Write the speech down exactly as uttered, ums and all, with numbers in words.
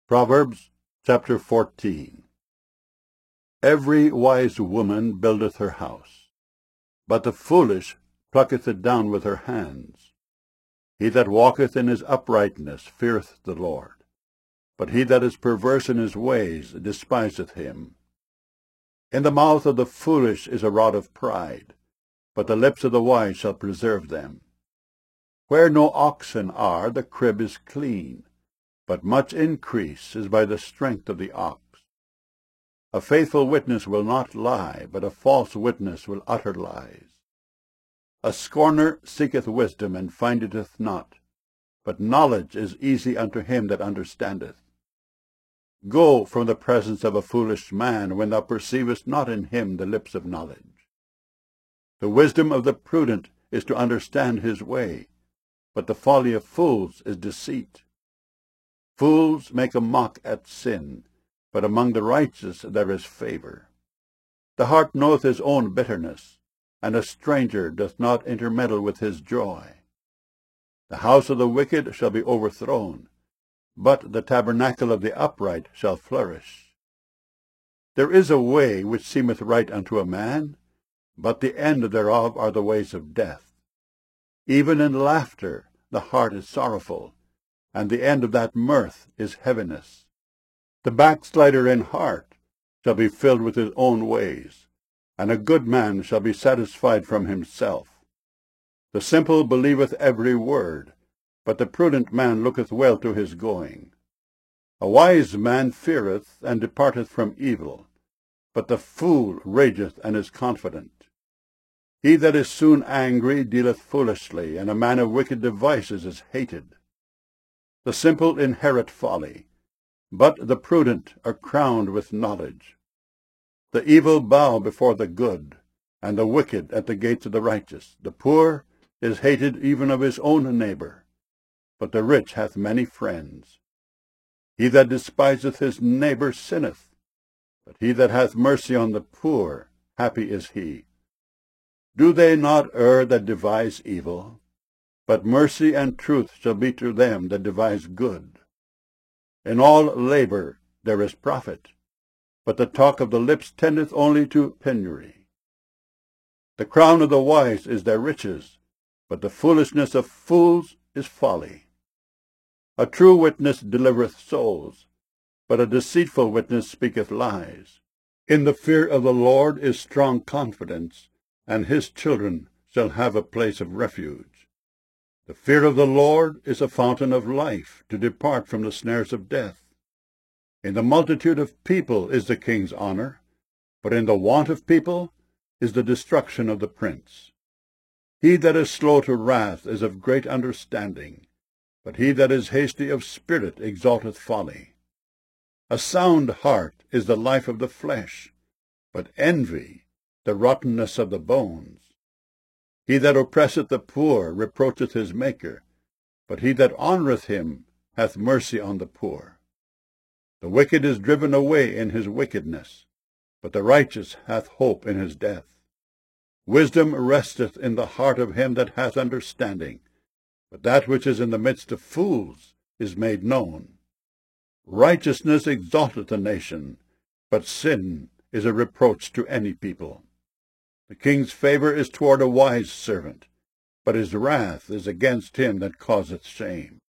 Proverbs chapter fourteen. Every wise woman buildeth her house, but the foolish plucketh it down with her hands. He that walketh in his uprightness feareth the Lord, but he that is perverse in his ways despiseth him. In the mouth of the foolish is a rod of pride, but the lips of the wise shall preserve them. Where no oxen are, the crib is clean, but much increase is by the strength of the ox. A faithful witness will not lie, but a false witness will utter lies. A scorner seeketh wisdom, and findeth it not, but knowledge is easy unto him that understandeth. Go from the presence of a foolish man, when thou perceivest not in him the lips of knowledge. The wisdom of the prudent is to understand his way, but the folly of fools is deceit. Fools make a mock at sin, but among the righteous there is favor. The heart knoweth his own bitterness, and a stranger doth not intermeddle with his joy. The house of the wicked shall be overthrown, but the tabernacle of the upright shall flourish. There is a way which seemeth right unto a man, but the end thereof are the ways of death. Even in laughter the heart is sorrowful, and the end of that mirth is heaviness. The backslider in heart shall be filled with his own ways, and a good man shall be satisfied from himself. The simple believeth every word, but the prudent man looketh well to his going. A wise man feareth and departeth from evil, but the fool rageth and is confident. He that is soon angry dealeth foolishly, and a man of wicked devices is hated. The simple inherit folly, but the prudent are crowned with knowledge. The evil bow before the good, and the wicked at the gates of the righteous. The poor is hated even of his own neighbor, but the rich hath many friends. He that despiseth his neighbor sinneth, but he that hath mercy on the poor, happy is he. Do they not err that devise evil? But mercy and truth shall be to them that devise good. In all labor there is profit, but the talk of the lips tendeth only to penury. The crown of the wise is their riches, but the foolishness of fools is folly. A true witness delivereth souls, but a deceitful witness speaketh lies. In the fear of the Lord is strong confidence, and his children shall have a place of refuge. The fear of the Lord is a fountain of life, to depart from the snares of death. In the multitude of people is the king's honor, but in the want of people is the destruction of the prince. He that is slow to wrath is of great understanding, but he that is hasty of spirit exalteth folly. A sound heart is the life of the flesh, but envy the rottenness of the bones. He that oppresseth the poor reproacheth his Maker, but he that honoureth him hath mercy on the poor. The wicked is driven away in his wickedness, but the righteous hath hope in his death. Wisdom resteth in the heart of him that hath understanding, but that which is in the midst of fools is made known. Righteousness exalteth a nation, but sin is a reproach to any people. The king's favor is toward a wise servant, but his wrath is against him that causeth shame.